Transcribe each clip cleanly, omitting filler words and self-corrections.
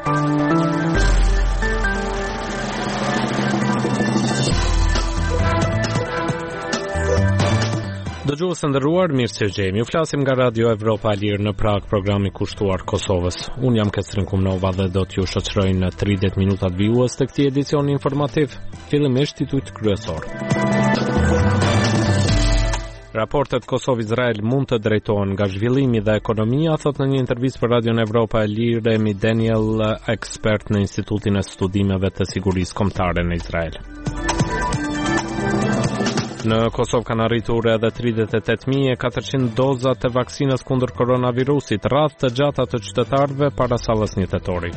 Dëgjues të nderuar, mirësëgjemi. Ju flasim nga Radio Evropa e Lirë në Prag, programi kushtuar Kosovës. Unë jam Ketrin Kumnova dhe do t'ju shoqëroj në 30 minutat vijues të këtij edicioni informativ. Fillimisht titujt kryesor. Raportet Kosovë-Izrael mund të drejtohen nga zhvillimi dhe ekonomia, thot në një intervistë për Radion Evropa e Lirë Emi Daniel, ekspert në Institutin e Studimeve të Sigurisë Kombëtare në Izrael. Në Kosovë kanë arritur edhe 38.400 doza të vaksinës kundër koronavirusit, radhë të gjata të qytetarëve para sallës 1 tetori.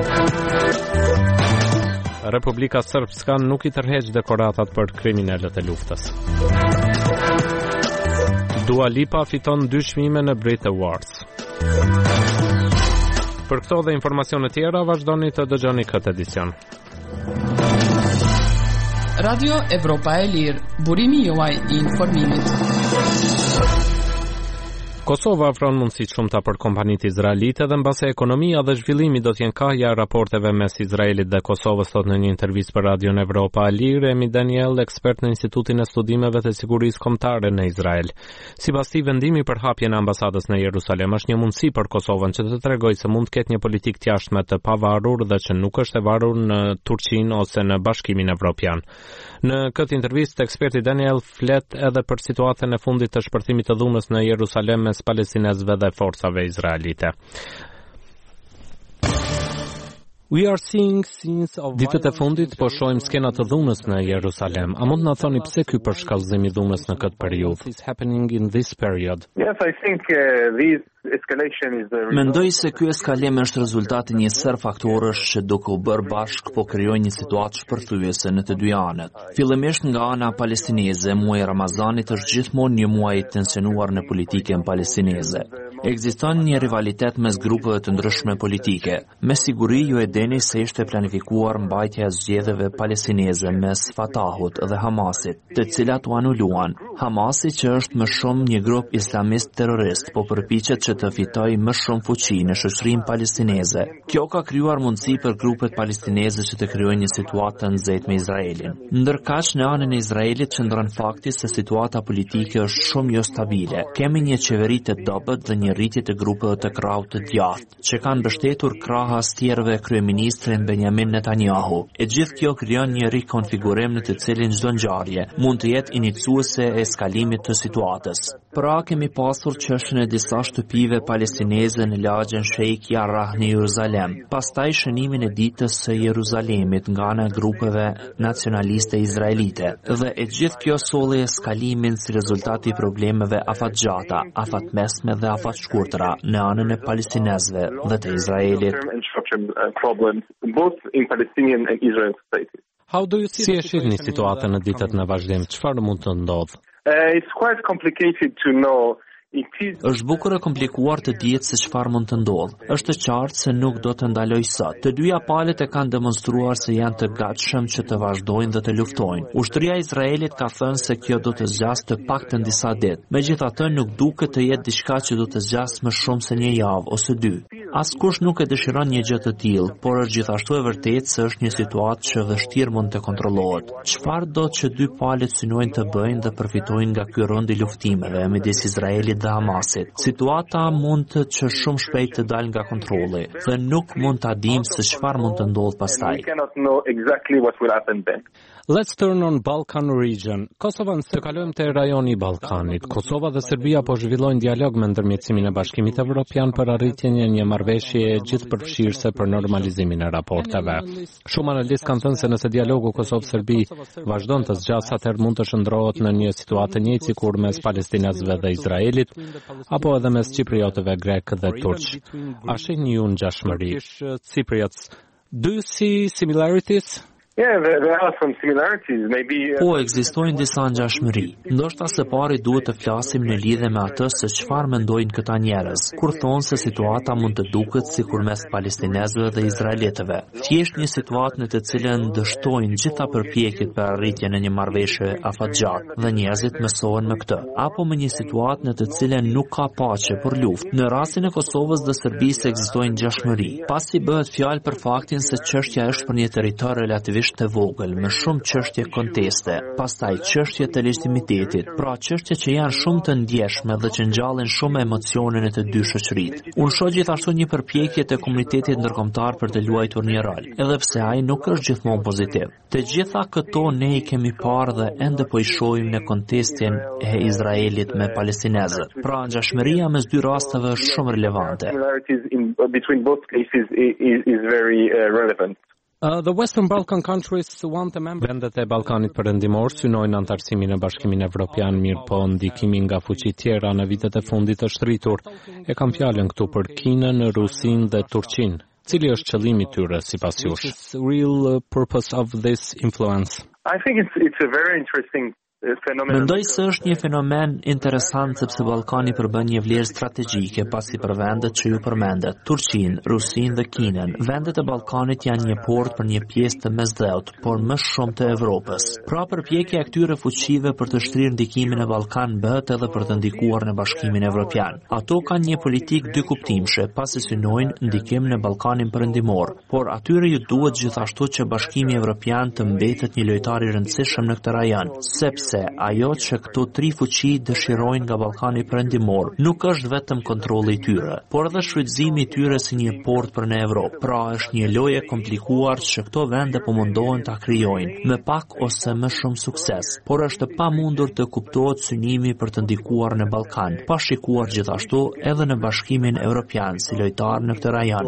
Republika Srpska nuk i tërheq dekoratat për kriminalët e luftës. Dua Lipa fiton 2 çmime në Brit Awards. Për këto dhe informacione tjera, vazhdoni të dëgjoni këtë edicion. Radio Evropa e Lirë, burimi juaj I informimit. Kosova ofron mundësi shumëta për kompanitë izraelite dhe mbase ekonomia dhe zhvillimi do t'jenë kahja e raporteve mes Izraelit dhe Kosovës, thot në një intervistë për Radion Evropa e Lirë Emi Daniel, ekspert në Institutin e Studimeve të Sigurisë Kombëtare në Izrael. Sipas tij, vendimi për hapjen e ambasadës në Jerusalem është një mundësi për Kosovën që të tregojë se mund të ketë një politikë të jashtme të pavarur dhe që nuk është e varur në Turqinë ose në Bashkimin Evropian. Në këtë intervistë, eksperti Daniel flet edhe për situatën e fundit të shpërthimit të dhunës në Jerusalem mes palestinezëve dhe forcave izraelite. Ditët e fundit po shohim skena të dhunës në Jerusalem. A mund na thoni pse ky përshkallëzim I dhunës në këtë periudhë? Yes, I think these escalation is the Mendoj se ky eskalim është rezultati një sër faktorësh që duke u bërë bashkë po krijojnë një situatë shpërthyese në të dy anët. Fillimisht nga ana palestineze, muaji Ramazanit është gjithmonë një muaj I tensionuar në politikën palestineze. Ekziston një rivalitet mes grupeve të ndryshme politike. Me siguri ju e dini se ishte planifikuar mbajtja e zgjedhjeve palestineze mes Fatahut dhe Hamasit, të cilat u anuluan. Hamasi, që është më shumë një grup islamist terrorist, po përpiqet që të fitojë më shumë fuqi në shoqërinë palestineze. Kjo ka krijuar mundësi për grupet palestineze që të krijojnë një situatë të nxehtë me Izraelin. Ndërkaq në anën e Izraelit qëndron fakti se situata politike është shumë jo stabile. Kemi një qeveri të dobët dhe një rritje të grupeve të krahut të djathtë, që kanë mbështetur krahas tjerëve kryeministrin Benjamin Netanyahu. E gjithë kjo krijon një rikonfigurim në të cilin çdo ngjarje mund të jetë iniciuese e eskalimit të situatës. Pra kemi pasur çështjen e disa shtëpive palestineze në lagjen Sheikh Jarrah në Jeruzalem, pastaj shënimin e ditës së Jeruzalemit nga ana e grupeve nacionaliste izraelite. Dhe e gjithë kjo solli eskalimin si rezultat I problemeve afatgjata, afatmesme dhe afatshkurtra në anën e palestinezëve dhe të Izraelit. Si e shihni situatën në ditët në vazhdim? Çfarë mund të ndodhë? It's quite complicated to know. Është bukur e komplikuar të dihet se çfarë mund të ndodhë. Është qartë se nuk do të ndalojë sot. Të dyja palët e kanë demonstruar se janë të gatshëm që të vazhdojnë dhe të luftojnë. Ushtria e Izraelit ka thënë se kjo do të zgjasë të paktën disa ditë. Megjithatë, nuk duket të jetë diçka që do të zgjasë më shumë se një javë ose dy. Askush nuk e dëshiron një gjë të tillë, por është gjithashtu e vërtetë se është një situatë që vështirë mund të kontrollohet. Çfarë do që dy palët synojnë të bëjnë dhe përfitojnë nga ky rond I luftimeve midis Izraelit dhe Hamasit? Situata mund të që shumë shpejt të dalë nga kontrolli dhe nuk mund ta dimë se çfarë mund të ndodhë pastaj. Let's turn on Balkan region. Kosova të kalojmë te rajoni I Ballkanit. Kosova dhe Serbia po zhvillojnë dialog me ndërmjetësimin e Bashkimit Evropian për arritjen e një marrëveshje gjithëpërfshirëse për normalizimin e raporteve. Shumë analistë kanë thënë se nëse dialogu Kosovë-Serbi vazhdon të zgjasë, atëherë mund të shndrohet në një situatë të njëjtë sikur mes palestinezëve dhe Izraelit, apo edhe mes Cipriotëve grek dhe turq. A shihni ju ngjashmëri? Cypriots, do you see similarities? Po, ekzistojnë disa ngjashmëri. Ndoshta së pari duhet të flasim në lidhje me atë se çfarë mendojnë këta njerëz, kur thonë se situata mund të duket sikur mes palestinezëve dhe izraelitëve. Thjesht një situatë në të cilën dështojnë gjitha përpjekjet për arritjen e një marrëveshje afatgjatë dhe njerëzit mësohen me këtë, apo me një situatë në të cilën nuk ka paqe por luftë. Në rastin e Kosovës dhe Serbisë ekzistojnë ngjashmëri, pasi bëhet fjalë për faktin se çështja është për një territor relativisht të vogël, me shumë çështje konteste, pastaj çështje të legitimitetit, pra çështje që janë shumë të ndjeshme dhe që ngjallin shumë emocione në të dy shoqëritë. Unë shoh gjithashtu një përpjekje të komunitetit ndërkombëtar për të luajtur një rol, edhe pse ai nuk është gjithmonë pozitiv. Të gjitha këto ne i kemi parë dhe ende po i shohim në kontekstin e Izraelit me palestinezët. Pra ngjashmëria mes dy rasteve është shumë relevante. The Western Balkan countries want a member. Vendet e Ballkanit Perëndimor synojnë antarësimin në Bashkimin Evropian, mirë po ndikimi nga fuqit tjera në vitet e fundit është rritur. E kam fjalën këtu për Kinën, Rusinë dhe Turqinë. Cili është qëllimi tyre sipas jush? Real purpose of this influence. I think it's a very interesting Mendoj se është një fenomen interesant sepse Ballkani përbën një vlerë strategjike pasi për vendet që ju përmendet, Turqinë, Rusinë dhe Kinën. Vendet e Ballkanit janë një port për një pjesë të mesdheut, por më shumë të Evropës. Pra përpjekja e këtyre fuqive për të shtrirë ndikimin e Ballkan bëhet edhe për të ndikuar në Bashkimin Evropian. Ato kanë një politikë dy kuptimshe, pasi synojnë ndikim në Ballkanin Perëndimor, por atyre ju duhet gjithashtu që Bashkimi Evropian të mbetet një lojtar i rëndësishëm në këtë rajon, sepse ajo që këto tri fuqi dëshirojnë nga Ballkani Perëndimor nuk është vetëm kontrolli i tyre, por edhe shfrytëzimi i tyre si një port për në Evropë. Pra është një lojë e komplikuar që këto vende po mundohen ta krijojnë, me pak ose më shumë sukses, por është e pamundur të kuptohet synimi për të ndikuar në Ballkan, pa shikuar gjithashtu edhe në Bashkimin Evropian si lojtar në këtë rajon.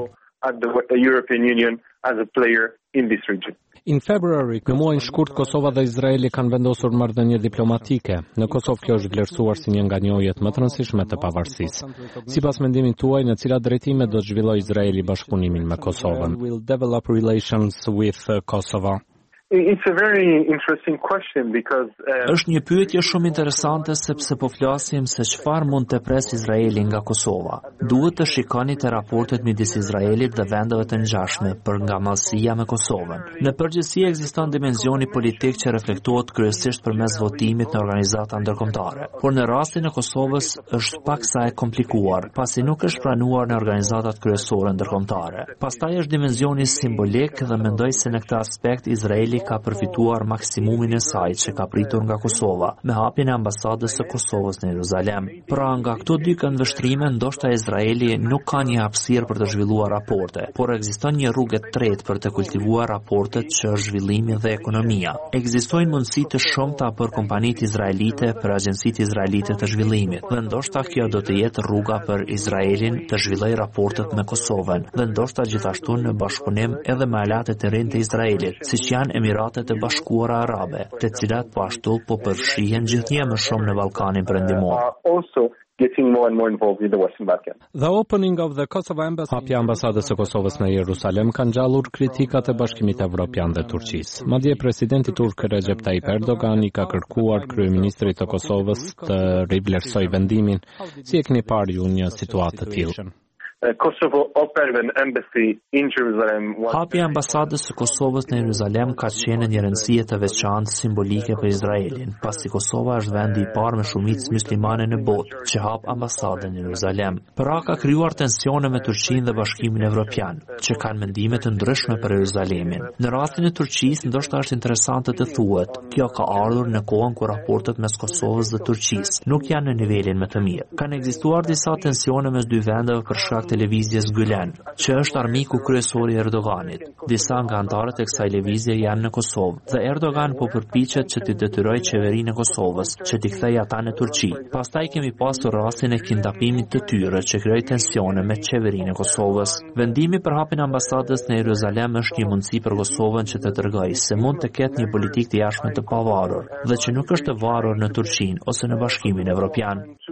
In February, në muajin shkurt, Kosova dhe Izraeli kanë vendosur marrëdhënie diplomatike. Në Kosovë kjo është vlerësuar si një nga njohjet më të rëndësishme të pavarësisë. Sipas mendimit tuaj, në cilat drejtime do të zhvillojë Izraeli bashkëpunimin me Kosovën? Will develop relations with Kosovo? It's a very interesting question because Është një pyetje shumë interesante sepse po flasim se çfarë mund të pres Izraeli nga Kosova. Duhet të shikoni te raportet midis Izraelit dhe vendeve të ngjashme për ngamallësia me Kosovën. Në përgjithësi ekziston dimensioni politik që reflektohet kryesisht përmes votimit në organizata ndërkombëtare, por në rastin e Kosovës është paksa e komplikuar, pasi nuk është pranuar në organizatat kryesore ndërkombëtare. Pastaj është dimensioni simbolik dhe mendoj se në këtë aspekt Izraeli ka përfituar maksimumin e saj që ka pritur nga Kosova, me hapjen e ambasadës së Kosovës në Jeruzalem. Pra nga këto dy këndvështrime, ndoshta Izraeli nuk ka një hapësirë për të zhvilluar raporte, por ekziston një rrugë e tretë për të kultivuar raportet që është zhvillimi dhe ekonomia. Ekzistojnë mundësi të shumta për kompanitë izraelite, për agjencitë izraelite të zhvillimit, dhe ndoshta kjo do të jetë rruga për Izraelin të zhvillojë raportet me Kosovën, dhe ndoshta gjithashtu në bashkëpunim edhe me aleatet e rinë të Izraelit, siç janë Emiratet e Bashkuara Arabe, të cilat po ashtu po përfshihen gjithnjë më shumë në Ballkanin Perëndimor. Getting more and more involved in the Western Balkans. The opening of the Kosovo embassy. Hapja ambasadës së Kosovës në Jerusalem ka ngjallur kritikat e Bashkimit Evropian dhe Turqisë. Madje presidenti turk Recep Tayyip Erdogan i ka kërkuar kryeministrit të Kosovës të rivlerësojë vendimin. Si e keni parë ju një situatë të tillë? Kosovo opened an embassy in Jerusalem. Hapja e ambasadës së Kosovës në Jeruzalem ka qenë një rëndësie të veçantë simbolike për Izraelin, pasi Kosova është vendi i parë me shumicë muslimane në botë që hap ambasadën në Jeruzalem. Pra ka krijuar tensione me Turqinë dhe Bashkimin Evropian, që kanë mendime të ndryshme për Jeruzalemin. Në rastin e Turqisë, ndoshta është interesante të thuhet, kjo ka ardhur në kohën kur raportet mes Kosovës dhe Turqisë nuk janë në nivelin më të mirë. Kanë ekzistuar disa tensione mes dy vendeve për shkak televizjes Gülen, që është armiku kryesor i Erdoganit. Disa nga anëtarët e kësaj lëvizje janë në Kosovë dhe Erdogan po përpiqet që t'i detyrojë qeverinë e Kosovës që t'i kthejë ata në Turqi. Pastaj kemi pasur rastin e kidnapimit të tyre që krijoi tensione me qeverinë e Kosovës. Vendimi për hapjen e ambasadës në Jeruzalem është një mundësi për Kosovën që të tregojë se mund të ketë një politikë të jashtme të pavarur dhe që nuk është e varur në Turqinë ose në Bashkimin Evropian.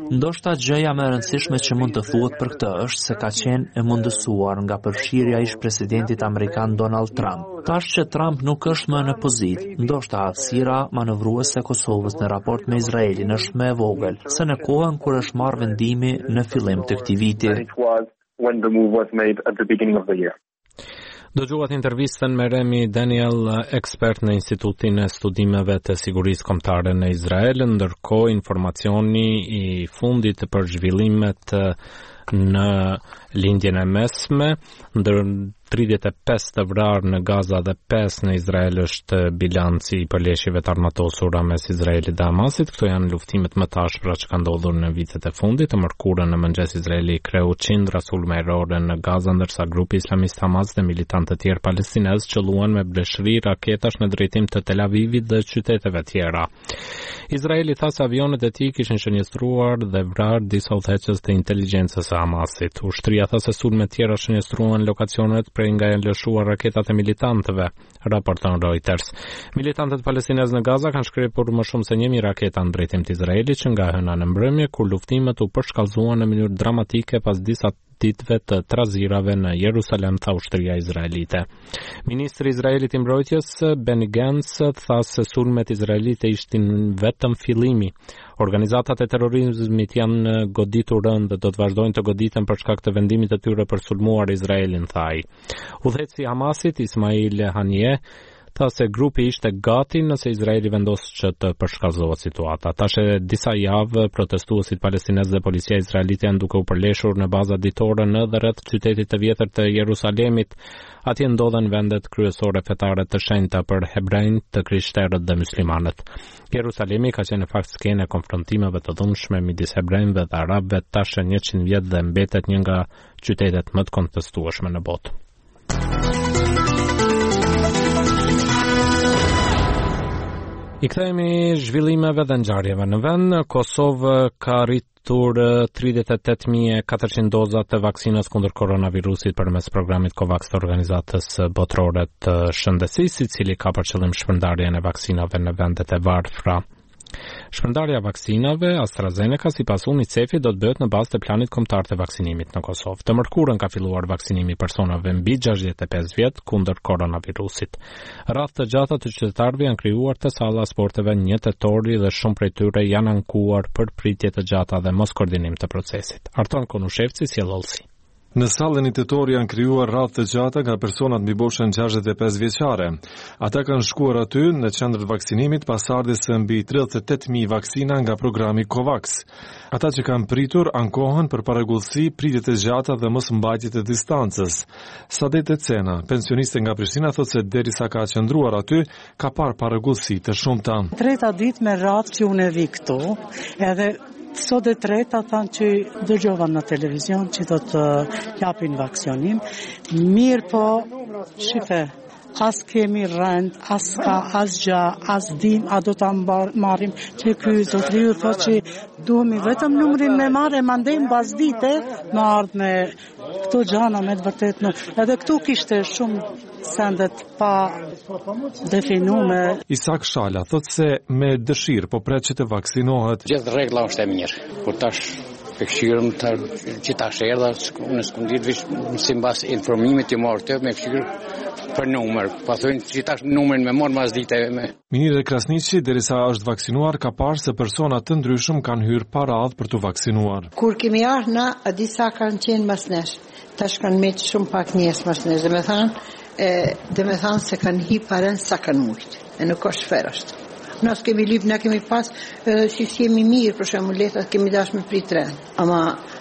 Ndoshta gjëja më e rëndësishme që mund të thuhet për këtë është se ka qenë e mundësuar nga përfshirja e ish-presidentit amerikan Donald Trump. Tash që Trump nuk është më në pozitë, ndoshta hapësira manevruese e Kosovës në raport me Izraelin është më e vogël se në kohën kur është marrë vendimi në fillim të këtij viti. Dëgjuat intervistën me Remi Daniel, ekspert në Institutin e Studimeve të Sigurisë Kombëtare në Izrael, ndërkohë informacioni i fundit për zhvillimet në lindjen e mesme, ndër 35 të vrarë në Gaza dhe 5 në Izrael është bilanci i përleshjeve të armatosura mes Izraelit dhe Hamasit. Këto janë luftimet më të ashpra që kanë ndodhur në vitet e fundit. Të mërkurën në mëngjes Izraeli kreu qindra sulme errore në Gaza, ndërsa grupi islamist Hamas dhe militantë të tjerë palestinez qëlluan me bleshëri raketash në drejtim të Tel Avivit dhe qyteteve tjera. Izraeli tha se avionet e tij kishin shënjestruar dhe vrarë disa udhëheqës të inteligjencës së Hamasit. Ushtria tha se sulmet tjera shënjestruan lokacionet prej nga janë lëshuar raketat e militantëve, raporton Reuters. Militantët palestinez në Gaza kanë shkrepur më shumë se 1000 raketa në drejtim të Izraelit që nga hëna në mbrëmje, kur luftimet u përshkallëzuan në mënyrë dramatike pas disa ditëve të trazirave në Jerusalem, tha ushtria izraelite. Ministri i Izraelit i mbrojtjes Benny Gantz tha se sulmet izraelite ishin vetëm fillimi. Organizatat e terrorizmit janë goditur rënd dhe do të vazhdojnë të goditen për shkak të vendimit të tyre për sulmuar Izraelin, tha ai. Udhëheqësi i Hamasit Ismail Haniyeh tha se grupi ishte gati nëse Izraeli vendos që të përshkallëzohet situata. Tash disa javë protestuesit palestinez dhe policia izraelite janë duke u përleshur në baza ditore në dhe rreth qytetit të vjetër të Jerusalemit. Atje ndodhen vendet kryesore fetare të shenjta për hebrejnë, të krishterët dhe muslimanët. Jerusalemi ka qenë në fakt skenë e konfrontimeve të dhunshme midis hebrejve dhe arabëve tash 100 vjet dhe mbetet një nga qytetet më të kontestueshme në botë. I kthehemi zhvillimeve dhe ngjarjeve në vend. Kosovë ka arritur 38.400 doza të vaksinës kundër koronavirusit përmes programit COVAX të Organizatës Botërore të Shëndetësisë, i cili ka për qëllim shpërndarjen e vaksinave në vendet e varfra. Shpërndarja vaksinave AstraZeneca sipas UNICEF-it do të bëhet në bazë të planit kombëtar të vaksinimit në Kosovë. Të mërkurën ka filluar vaksinimi personave mbi 65 vjet kundër koronavirusit. Radhë të gjata të qytetarëve janë krijuar te salla sporteve 1 tetori dhe shumë prej tyre janë ankuar për pritje të gjata dhe mos koordinim të procesit. Arton Konushevci, sjellësi. Në sallën tetori janë krijuar radhë të gjata nga personat mbi boshën 65 vjeçare. Ata kanë shkuar aty në qendrën e vaksinimit pas ardhes së mbi 38.000 vaksina nga programi COVAX. Ata që kanë pritur ankohen për paragullsi, pritje të gjata dhe mos mbajtje të distancës. Sadet Cena, pensioniste nga Prishtina, thotë se derisa ka qëndruar aty, ka parë paragullsi të shumta. Treta ditë me radhë që unë vi këtu, edhe sot e treta thanë që dëgjova në televizion që do të japin vaksinim. Mirë po, shife, as kemi rënd, as ka, as gja, as dim, a do të marim që ky zotriu thot që duhemi vetëm numrin me marre, mandem bas dite, në ardhë me këto gjana me të vërtet në. Edhe këtu kishte shumë sendet pa definume. Isak Shala thot se me dëshirë po pret që të vaksinohet. Gjithë regla është e mirë, por tash pëkshirëm që tash erdha në skundit vish si mbas informimit të marrë të me këshirë për numër, pa thënë që tash numrin me marrë mas dite me. Minire Krasniqi, derisa është vaksinuar, ka parë se persona të ndryshëm kanë hyrë para radhë për të vaksinuar. Kur kemi ardhur na, disa kanë qenë mas nesh. Tash kanë me shumë pak njerëz mas nesh, dhe me thanë se kanë hi paren sa kanë mujtë. E nuk është fair ashtu. Nësë kemi lip, ne kemi pas, si jemi mirë, për shemë letat kemi dash me prit tren. Ama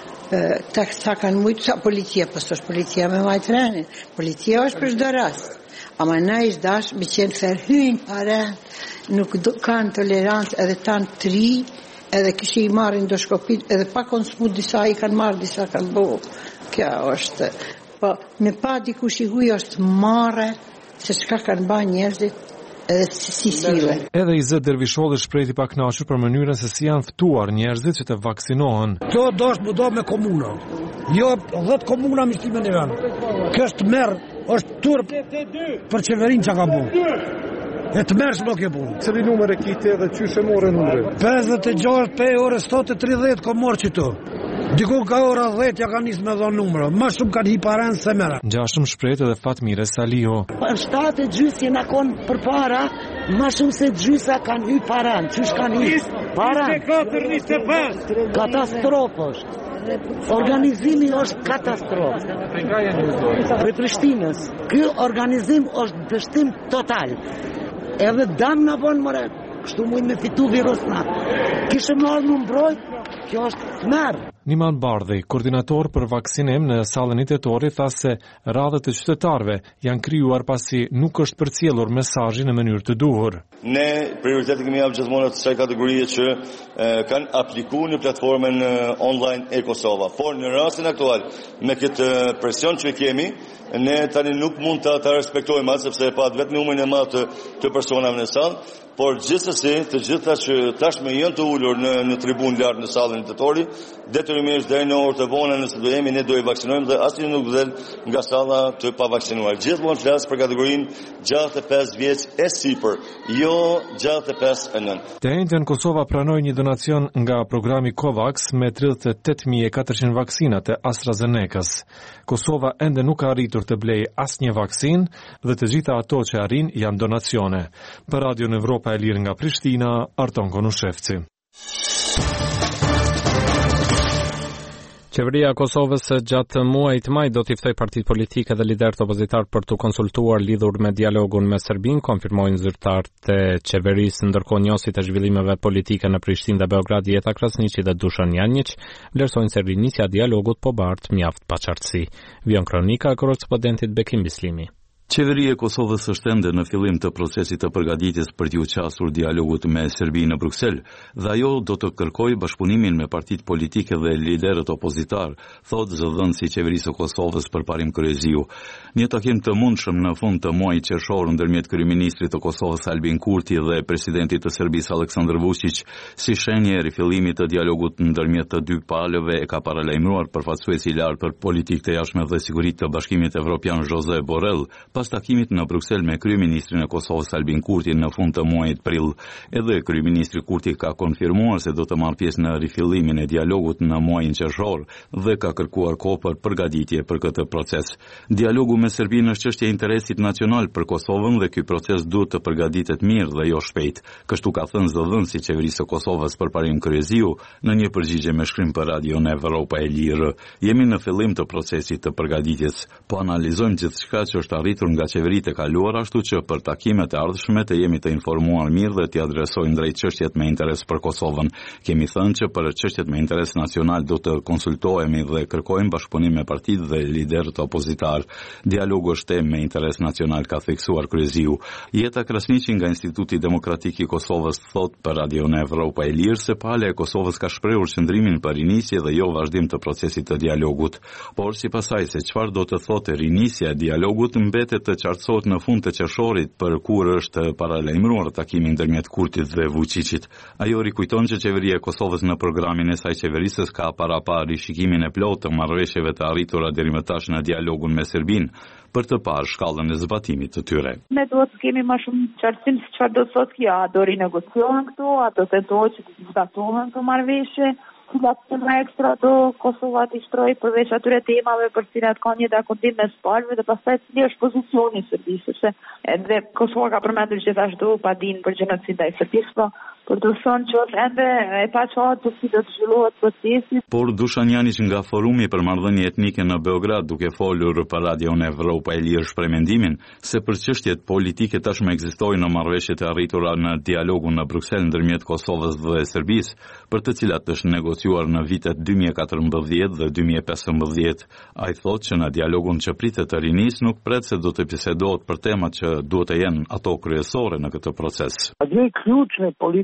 sa kanë mujtë, sa policia, pas është policia me majtë trenin. Policia është për çdo rast. Ama na ish dash, me qenë fair hynë paren, nuk kanë tolerancë edhe tanë tri, edhe kishë i marrin endoskopit, edhe pa konsumu disa i kanë marrë, disa kanë bo. Kja është, po me pa dikush i huj është marre, se çka kanë ba njerëzit, edhe si sile. Edhe Izet Dervisholli shprehti pa kënaqur për mënyrën se si janë ftuar njerëzit që të vaksinohen. Kjo do me komuna. Jo 10 komuna me shtimin e vend. Kjo është merr, është turp për qeverinë që ka bu. E të mërshme kjo punë. Cili numër e kite dhe qyshe more numërin? 56 pe orës 7:30 ko morë qëto. Diku ka ora 10 ja ka nisë me dhonë numëra. Ma shumë kanë hi parën se mera. Gjashëm shprejt edhe Fatmire Saliho. 7:30 jena konë për para, ma shumë se gjysa kanë hy parën. Qysh kanë hy parën? 24-25. Katastrofë është. Organizimi është katastrofë. Për Prishtinës. Ky organizim është dështim total. Edhe dam në vonë mëre. Kështu mujnë me fitu virusna. Kishë më ardhë më mbrojt, kjo është smerë. Niman Bardhi, koordinator për vaksinim në sallën e Tetori, tha se radhët e qytetarëve janë krijuar pasi nuk është përcjellur mesazhi në mënyrë të duhur. Ne prioritetin kemi japur gjithmonë atyre kategorive që kanë aplikuar në platformën online e-Kosova. Por në rastin aktual, me këtë presion që kemi, ne tani nuk mund ta respektojmë atë sepse pa vetëm numrin e madh të personave në sallë, por gjithsesi të gjitha që tashmë janë të ulur në tribunë lart në sallën e Tetorit, detyrimisht deri në orë të vona nëse do jemi ne do i vaksinojmë dhe asnjë nuk vdel nga salla të pavaksinuar. Gjithmonë flas për kategorinë 65 vjeç e sipër, jo 65 e nën. Të njëjtën Kosova pranoi një donacion nga programi COVAX me 38.400 vaksina të AstraZenecas. Kosova ende nuk ka arritur të blejë asnjë vaksinë dhe të gjitha ato që arrin janë donacione. Për Radio Evropa e Lirë nga Prishtina, Arton Konushevci. Qeveria e Kosovës gjatë muajit maj do t'i ftoj partitë politike dhe liderët opozitar për të konsultuar lidhur me dialogun me Serbinë, konfirmojnë zyrtarët e qeverisë, ndërkohë njësit e zhvillimeve politike në Prishtinë dhe Beograd, Jeta Krasniqi dhe Dušan Janjić vlerësojnë se rinisja e dialogut po bartë mjaft pa qartësi. Vion kronika e korrespondentit Bekim Bislimi. Qeveria e Kosovës është ende në fillim të procesit të përgatitjes për t'u qasur dialogut me Serbinë në Bruksel, dhe ajo do të kërkojë bashkëpunimin me partitë politike dhe liderët opozitar, thotë zëdhënësi i qeverisë së Kosovës Përparim Kryeziu. Një takim të mundshëm në fund të muajit qershor ndërmjet kryeministrit të Kosovës Albin Kurti dhe presidentit të Serbisë Aleksandar Vučić, si shenjë e rifillimit të dialogut ndërmjet të dy palëve, e ka paralajmëruar përfaqësuesi i lartë për politikë të jashtme dhe siguri të Bashkimit Evropian Josep Borrell, pas takimit në Bruksel me kryeministrin e Kosovës Albin Kurti në fund të muajit prill. Edhe kryeministri Kurti ka konfirmuar se do të marrë pjesë në rifillimin e dialogut në muajin qershor dhe ka kërkuar kohë për përgatitje për këtë proces. Dialogu me Serbinë është çështje e interesit nacional për Kosovën dhe ky proces duhet të përgatitet mirë dhe jo shpejt. Kështu ka thënë zëdhënësi i qeverisë së Kosovës Përparim Kryeziu në një përgjigje me shkrim për Radio Evropa e Lirë. Jemi në fillim të procesit të përgatitjes, po analizojmë gjithçka që është arritur nga qeveritë e kaluara, ashtu që për takimet e ardhshme të jemi të informuar mirë dhe t'i adresojmë drejt çështjet me interes për Kosovën. Kemi thënë që për çështjet me interes nacional do të konsultohemi dhe kërkojmë bashkëpunim me partitë dhe liderët opozitar. Dialogu është temë me interes nacional, ka theksuar Kryeziu. Jeta Krasniqi nga Instituti Demokratik i Kosovës thot për Radio Evropa e Lirë se Palja e Kosovës ka shprehur qëndrimin për rinisje dhe jo vazhdim të procesit të dialogut. Por sipas saj se çfarë do të thotë rinisja e dialogut mbetet të qartësohet në fund të qershorit, për kur është paralajmëruar takimi ndërmjet Kurtit dhe Vučićit. Ajo rikujton që qeveria e Kosovës në programin e saj qeverisës ka parapar rishikimin e plotë të marrëveshjeve të arritura deri më tash në dialogun me Serbinë, për të parë shkallën e zbatimit të tyre. Ne duhet të kemi më shumë qartësim se çfarë do të thotë kjo, a do rinegociohen këtu, a do tentohet që të zbatohen këto marrëveshje, cilat tema ekstra do Kosova të shtrojë përveç atyre temave për cilat ka një dakondim mes palëve dhe pastaj cili është pozicioni i Serbisë, sepse edhe Kosova ka përmendur gjithashtu padin për gjenocidin e Serbisë, por do thonë që është ende e paqartë si do të zhvillohet procesi. Por Dušan Janjić nga Forumi për marrëdhënie etnike në Beograd, duke folur për Radio Evropa e Lirë, shpreh mendimin se për çështjet politike tashmë ekzistojnë marrëveshjet e arritura në dialogun në Bruksel ndërmjet Kosovës dhe Serbisë, për të cilat është negociuar në vitet 2014 dhe 2015. Ai thotë që në dialogun që pritet të rinisë nuk pret se do të bisedohet për temat që duhet të jenë ato kryesore në këtë proces.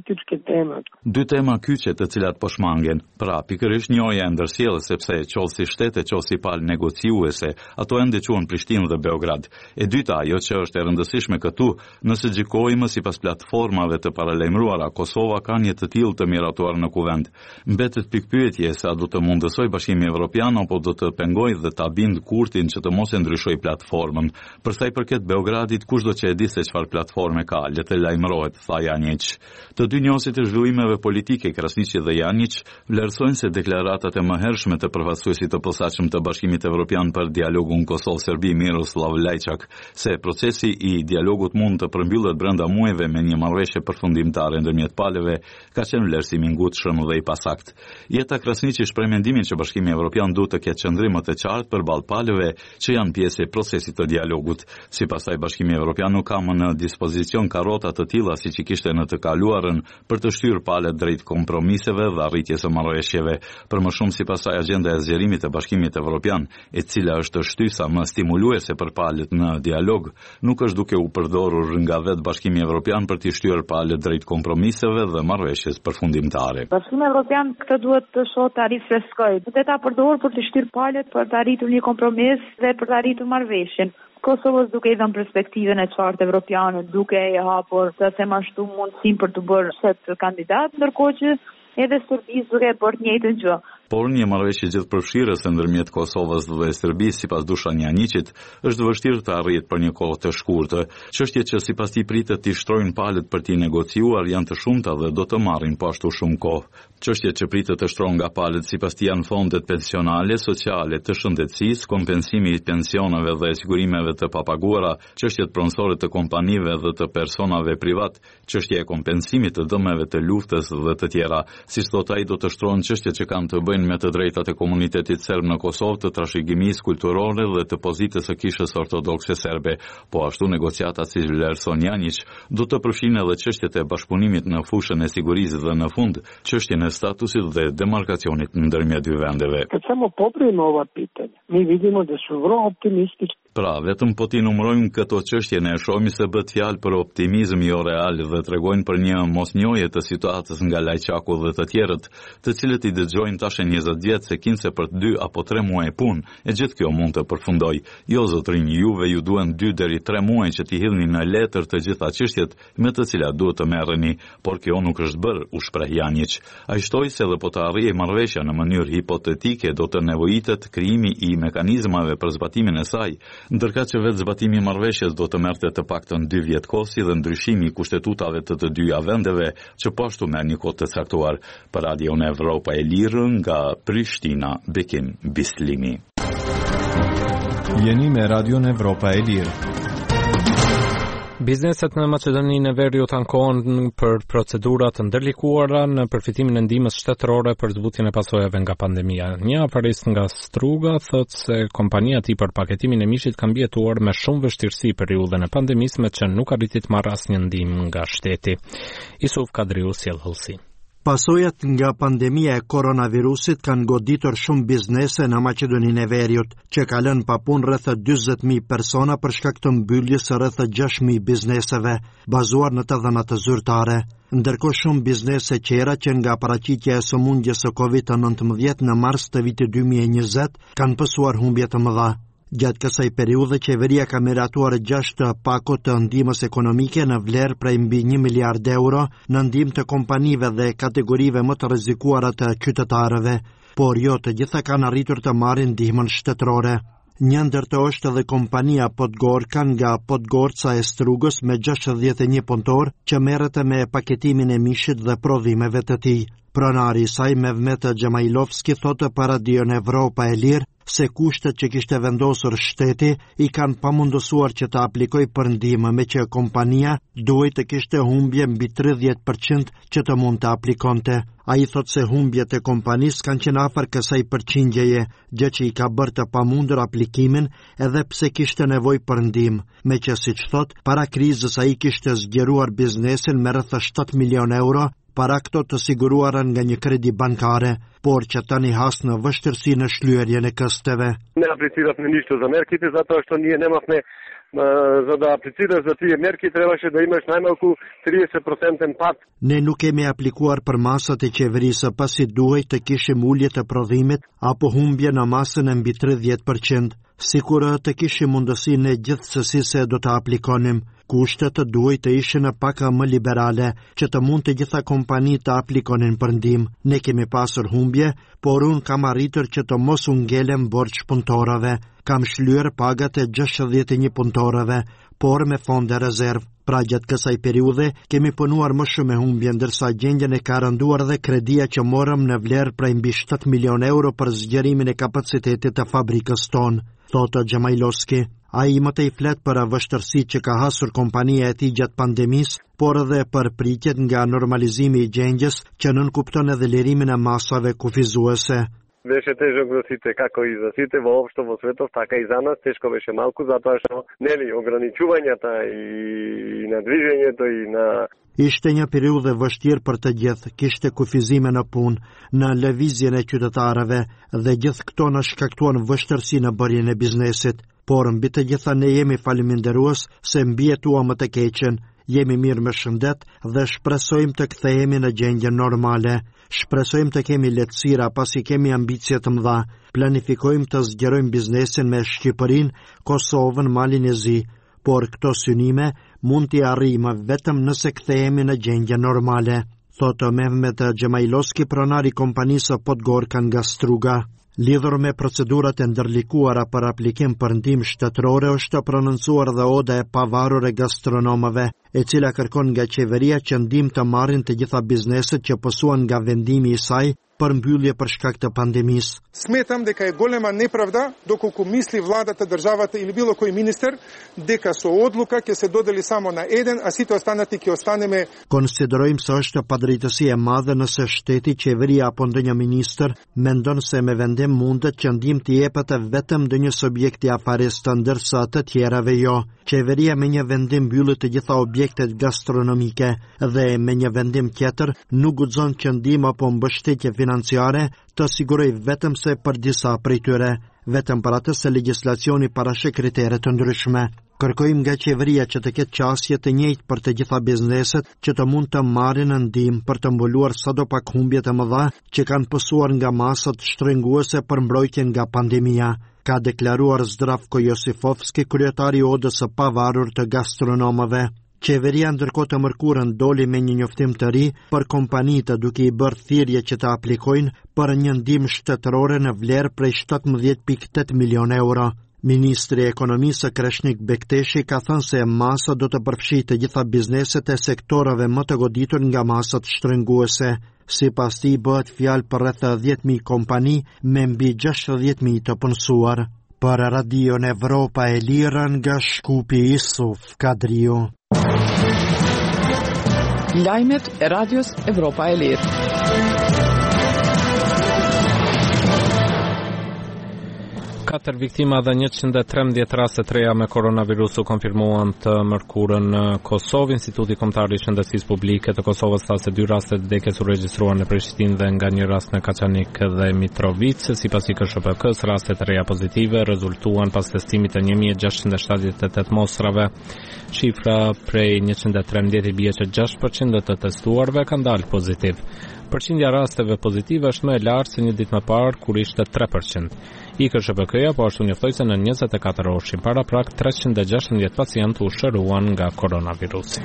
kyç këtë temat. Dy tema kyçe të cilat po shmangen. Pra, pikërisht njëja e ndërsjellës sepse qoftë si shtete, qoftë si palë negociuese, ato ende quhen Prishtinë dhe Beograd. E dyta, ajo që është e rëndësishme këtu, nëse gjykojmë sipas platformave të paralajmëruara, Kosova ka një të tillë të miratuar në kuvend. Mbetet pikpyetje se a do të mundësoj Bashkimi Evropian apo do të pengojë dhe ta bind Kurtin që të mos e ndryshojë platformën. Për sa i përket Beogradit, kushdo që e di se çfarë platforme ka, le të lajmërohet, tha Janić. Të dy njohësit e zhvillimeve politike, Krasniqi dhe Janić, vlerësojnë se deklaratat e mëhershme të përfaqësuesit të posaçëm të Bashkimit Evropian për dialogun Kosovë-Serbi Miroslav Lajçak, se procesi i dialogut mund të përmbyllet brenda muajve me një marrëveshje përfundimtare ndërmjet palëve, ka qenë vlerësim i ngutshëm dhe i pasakt. Jeta Krasniqi shpreh mendimin që Bashkimi Evropian duhet të ketë qëndrime të qartë përballë palëve që janë pjesë e procesit të dialogut. Sipas saj, Bashkimi Evropian nuk ka më në dispozicion karrota të tilla siç i kishte në të kaluarën për të shtyrë palët drejt kompromiseve dhe arritjes së marrëveshjeve. Për më shumë, sipas saj, agjenda e zgjerimit të Bashkimit Evropian, e cila është shtysa më stimuluese për palët në dialog, nuk është duke u përdorur nga vetë Bashkimi Evropian për të shtyrë palët drejt kompromiseve dhe marrëveshjes përfundimtare. Bashkimi Evropian këtë duhet të shohë ta rifreskojë. Duhet ta përdorë për të shtyrë palët për të arritur një kompromis dhe për të arritur marrëveshjen. Kosovës duke i dhënë perspektivën e qartë evropiane, duke i hapur të themashtu mundësinë për të bërë shtet kandidat, ndërkohë që edhe Serbisë duke bërë të njëjtën gjë. Por një marrëveshje gjithëpërfshirëse ndërmjet Kosovës dhe Serbisë, sipas Dušan Janićit, është vështirë të arrihet për një kohë të shkurtër. Çështjet që sipas tij pritet të shtrojnë palët për të negociuar janë të shumta dhe do të marrin po ashtu shumë kohë. Çështjet që pritet të shtrohen nga palët sipas tij janë fondet pensionale, sociale, të shëndetësisë, kompensimi i pensioneve dhe sigurimeve të papaguara, çështjet pronësore të kompanive dhe të personave privat, çështja e kompensimit të dëmeve të luftës dhe të tjera. Siç thot ai, do të shtrohen çështjet që kanë të bëjnë me të drejtat e komunitetit serb në Kosovë, të trashëgimisë kulturore dhe të pozitës së kishës ortodokse serbe. Po ashtu negociatat, si vlerëson Janić, do të përfshijnë edhe çështjet e bashkëpunimit në fushën e sigurisë dhe në fund çështjen e statusit dhe demarkacionit ndërmjet dy vendeve. Kad samo popravimo ova pitanja, mi vidimo da su vrlo optimistični. Pra, vetëm po t'i numërojmë këto çështje, ne shohim se bëhet fjalë për optimizëm jo real dhe tregojnë për një mosnjohje të situatës nga Lajçaku dhe të tjerët, të cilët i dëgjojnë tash 20 vjet se kinse për 2 apo 3 muaj punë, e gjithë kjo mund të përfundoj. Jo zotrinj, juve ju duhen 2 deri 3 muaj që t'i hidhni në letër të gjitha çështjet me të cilat duhet të merreni, por kjo nuk është bërë, u shpreh Janić. Ai shtoi se edhe po të arrijë marrëveshja në mënyrë hipotetike do të nevojitet krijimi i mekanizmave për zbatimin e saj, ndërka që vetë zbatimi i marrëveshjes do të merrte të paktën 2 vjet kohë, si dhe ndryshimi i kushtetutave të dyja vendeve, që po ashtu merr një kohë të caktuar. Për Radion Evropa e Lirë nga Prishtina, Bekim Bislimi. Jeni me Radion Evropa e Lirë. Bizneset në Maqedoninë e Veriut ankohen për procedurat të ndërlikuara në përfitimin e ndihmës shtetërore për zbutjen e pasojave nga pandemia. Një aparist nga Struga thotë se kompania e tij për paketimin e mishit ka mbijetuar me shumë vështirësi periudhën e pandemisë, me që nuk arriti të marrë asnjë ndihmë nga shteti. Isuf Kadriu sjell hollësi. Pasojat nga pandemia e koronavirusit kanë goditur shumë biznese në Maqedoninë e Veriut, që ka lënë pa punë rreth 40.000 persona për shkak të mbylljes së rreth 6.000 bizneseve, bazuar në të dhënat zyrtare. Ndërkohë shumë biznese qera që nga paraqitja e sëmundjes së COVID-19 në mars të vitit 2020 kanë pësuar humbje të mëdha. Gjatë kësaj periudhe, qeveria ka miratuar 6 pakot të ndihmës ekonomike në vlerë prej mbi 1 miliard euro në ndihmë të kompanive dhe kategorive më të rrezikuara të qytetarëve, por jo të gjitha kanë arritur të marrin ndihmën shtetërore. Një ndër to është edhe kompania Podgorka nga Podgorca e Strugës me 61 punëtor që merret me paketimin e mishit dhe prodhimeve të tij. Pronari i saj Mevmet Xhamailovski thotë për Radion Evropa e Lirë se kushtet që kishte vendosur shteti i kanë pamundësuar që të aplikoj për ndihmë, me që kompania duhet të kishte humbje mbi 30% që të mund të aplikonte. Ai thotë se humbjet e kompanisë kanë qenë afër kësaj përqindjeje, gjë që i ka bërë të pamundur aplikimin edhe pse kishte nevojë për ndihmë, me që siç thotë, para krizës ai kishte zgjeruar biznesin me rreth 7 milion euro para këto të siguruara nga një kredi bankare, por që tani has në vështirësi në shlyerjen e kësteve. Ne apliciraf në ništa za merkite, zato što nije nemafne za da apliciraš za tije merki trebаше da imaš najmalku 30% pad. Ne nuk kemi aplikuar për masat e qeverisë pasi duhej të kishim ulje të prodhimit apo humbje në masën e mbi 30%, sikur të kishim mundësinë gjithsesi se do të aplikonim. Kushtet të duhej të ishin pak më liberale, që të mund të gjitha kompanitë të aplikonin për ndihmë. Ne kemi pasur humbje, por unë kam arritur që të mos u ngelem borxh punëtorëve. Kam shlyer pagat e 61 punëtorëve, por me fonde rezervë. Pra gjatë kësaj periudhe kemi punuar më shumë me humbje, ndërsa gjendjen e ka rënduar dhe kredia që morëm në vlerë prej mbi 7 milion euro për zgjerimin e kapacitetit të fabrikës tonë, thotë Xhamajlovski. Ai më tej flet për vështërsitë që ka hasur kompania e tij gjatë pandemisë, por edhe për pritjet nga normalizimi i gjendjes që nënkupton edhe lirimin e masave kufizuese. Беше тежок за сите, како и за сите воопшто во светот, така и за нас тешко беше малку, затоа што нели ограничувањата и на движењето и на Ishte një periudhë vështirë për të gjithë, kishte kufizime në punë, në lëvizjen e qytetarëve dhe gjithë këto na shkaktuan vështirësi në bërjen e biznesit. Por mbi të gjitha ne jemi faleminderues se mbijetuam të keqen, jemi mirë me shëndet dhe shpresojmë të kthehemi në gjendje normale. Shpresojmë të kemi lehtësira pasi kemi ambicie të mëdha. Planifikojmë të zgjerojmë biznesin me Shqipërinë, Kosovën, Malin e Zi, por këto synime mund t'i arrijmë vetëm nëse kthehemi në gjendje normale, thotë Mehmet Xhamajlovski, pronari kompanisë Podgorka nga Struga. Lidhur me procedurat e ndërlikuara për aplikim për ndihmë shtetërore, është prononcuar dhe oda e pavarur e gastronomëve, e cila kërkon nga qeveria që ndihmë të marrin të gjitha bizneset që pësuan nga vendimi i saj për mbyllje për shkak të pandemisë. Smetam дека е голема неправда доколку мисли владата, државата или било кој министер дека со одлука ќе се додели само на еден, а сите останати ќе останеме. Konsiderojmë se është padrejtësi e madhe nëse shteti, qeveria apo ndonjë ministër mendon se me vendim mundet që ndihmë të jepet vetëm ndonjë subjekti afarist, ndërsa të tjerave jo. Qeveria me një vendim mbylli të gjitha objektet gastronomike dhe me një vendim tjetër nuk guxon që ndihmë apo mbështetje financiare të siguroj vetëm se për disa prej tyre, vetëm për atë se legjislacioni parashë kritere të ndryshme. Kërkojmë nga qeveria që të ketë qasje të njëjtë për të gjitha bizneset që të mund të marrin ndihmë për të mbuluar sadopak humbjet e mëdha që kanë pësuar nga masat shtrënguese për mbrojtjen nga pandemia, ka deklaruar Zdravko Josifovski, kryetari i odës së pavarur të gastronomëve. Qeveria ndërkohë të mërkurën doli me një njoftim të ri për kompanitë duke i bërë thirrje që të aplikojnë për një ndihmë shtetërore në vlerë prej 17.8 milion euro. Ministri i Ekonomisë Kreshnik Bekteshi ka thënë se masa do të përfshijë të gjitha bizneset e sektoreve më të goditur nga masat shtrënguese. Sipas tij bëhet fjalë për rreth 10.000 kompani me mbi 60.000 të punësuar. Për Radion Evropa e Lirë nga Shkupi, Isuf Kadriu. Lajmet e Radios Evropa e Lirë. Katër viktima dhe 113 raste të reja me koronavirus u konfirmuan të mërkurën në Kosovë. Instituti Kombëtar i Shëndetësisë Publike të Kosovës tha se 2 raste të vdekjes u regjistruan në Prishtinë dhe nga një rast në Kaçanik dhe Mitrovica. Sipas KSHP-s, rastet të reja pozitive rezultuan pas testimit të 1678 mostrave. Shifra prej 113 i bie që 6% të testuarve kanë dalë pozitiv. Përqindja rasteve pozitive është më e lartë se një ditë më parë kur ishte 3%. KSHP-ja po ashtu njoftoi se në 24 orë para prak 316 pacientë u shëruan nga koronavirusi.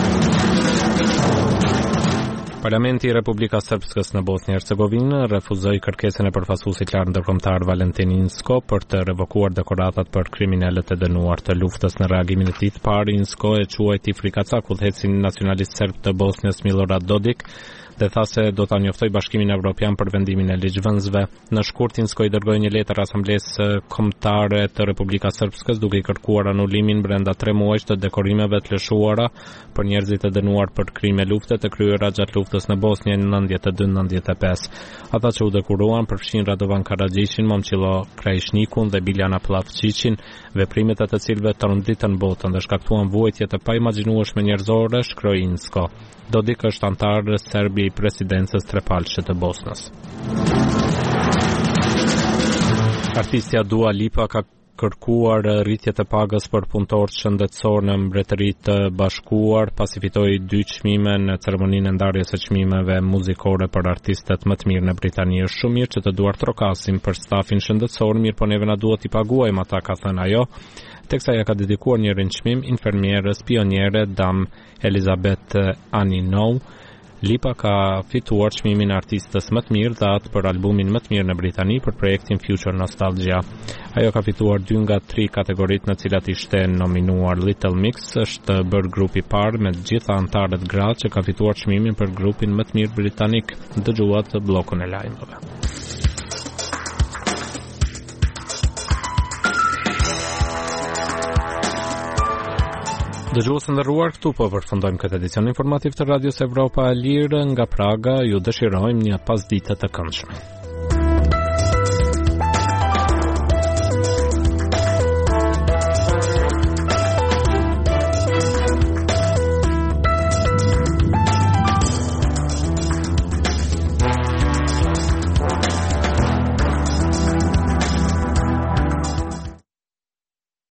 Parlamenti i Republikës Srpskës në Bosnjë Hercegovinë refuzoi kërkesën e përfaqësuesit lartë ndërkombëtar Valentin Inzko për të revokuar dekoratat për kriminalët e dënuar të luftës. Në reagimin e tij të parë, Inzko e quajti frikacak udhëhecin nacionalist serb të Bosnjës Milorad Dodik dhe tha se do ta njoftoj Bashkimin Evropian për vendimin e ligjvënësve. Në shkurtin SKOI dërgoi një letër Asamblesë Kombëtare të Republikës Srpskës duke i kërkuar anulimin brenda 3 muajsh të dekorimeve të lëshuara për njerëzit e dënuar për krime lufte të kryera gjatë luftës në Bosnjë në 92-95. Ata që u dekoruan përfshin Radovan Karagjishin, Momçilo Krajishnikun dhe Biljana Plavčićin, veprimet e të cilëve tërnditën botën dhe shkaktuan vuajtje të paimagjinueshme njerëzore, shkroi INSCO. Dodik është antar serbi i presidencës trepalçe të Bosnës. Artistja Dua Lipa ka kërkuar rritje të pagës për punëtorët shëndetësor në Mbretërinë të Bashkuar, pasi fitoi 2 çmime në ceremoninë e ndarjes së çmimeve muzikore për artistët më të mirë në Britani. Është shumë mirë që të duar trokasim për stafin shëndetësor, mirë po neve na duhet t'i paguajmë ata, ka thënë ajo. Teksa ja ka dedikuar një rinçmim infermierës pioniere Dam Elizabeth Aninou. Lipa ka fituar çmimin e artistës më të mirë dhe atë për albumin më të mirë në Britani për projektin Future Nostalgia. Ajo ka fituar 2 nga 3 kategoritë në cilat ishte nominuar. Little Mix është bërë grupi i parë me të gjitha anëtarët gra që ka fituar çmimin për grupin më të mirë britanik. Dëgjuat bllokun e lajmeve. Dëgjues nderuar, këtu po përfundojmë këtë edicion informativ të Radios Evropa e Lirë nga Praga. Ju dëshirojmë një pasditë të këndshme.